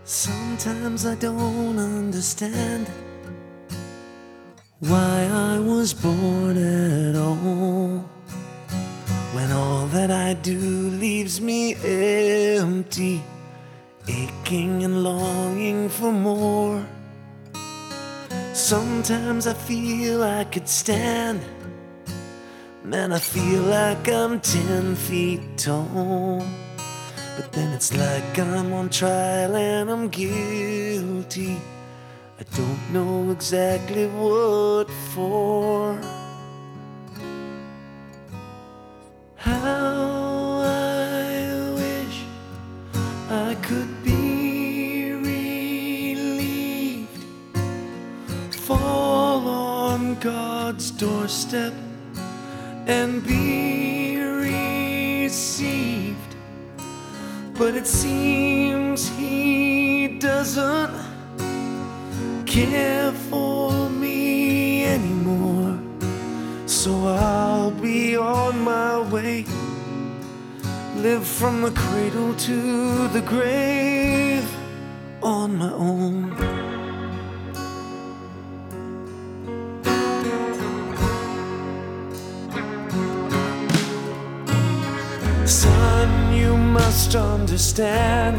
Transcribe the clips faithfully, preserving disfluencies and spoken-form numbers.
Sometimes I don't understand why I was born at all, when all that I do leaves me empty, aching and longing for more. Sometimes I feel I could stand, man, I feel like I'm ten feet tall. But then it's like I'm on trial and I'm guilty. I don't know exactly what for. How I wish I could be relieved, fall on God's doorstep and be received. But it seems He doesn't care for me anymore. So I'll be on my way, live from the cradle to the grave on my own. Son, you must understand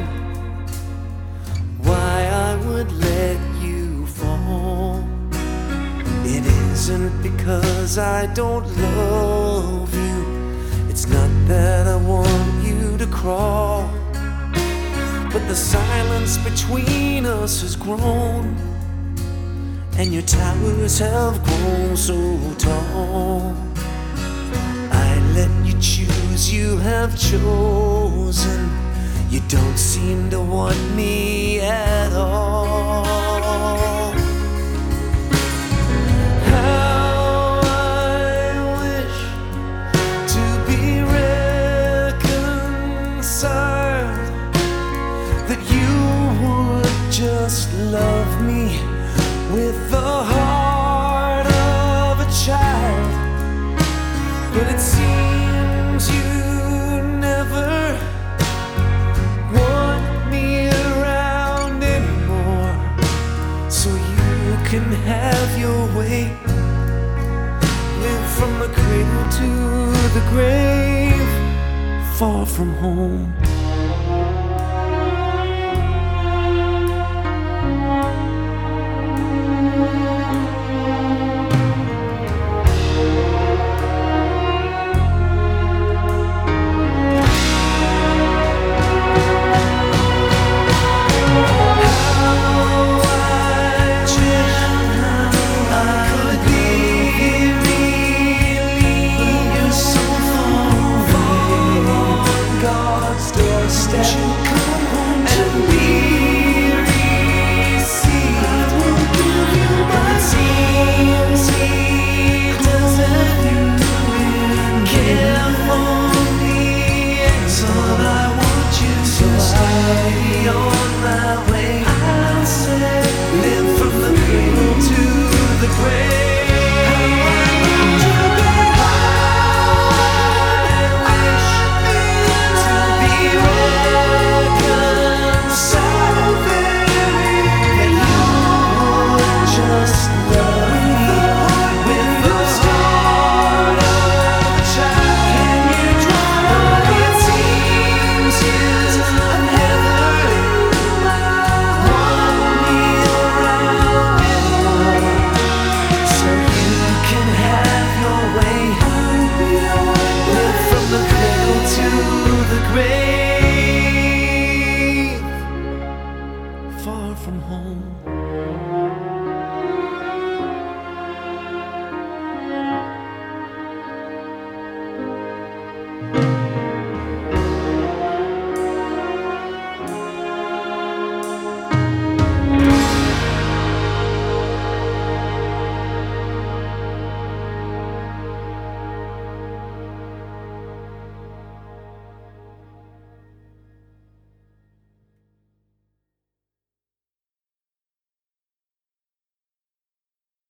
why I would let you fall. It isn't because I don't love you, it's not that I want you to crawl, but the silence between us has grown, and your towers have grown so tall. I let you choose, you have chosen. You don't seem to want me at all. How I wish to be reconciled, that you would just love me with the heart of a child. But it seems you never want me around anymore, so you can have your way, live from the cradle to the grave, far from home.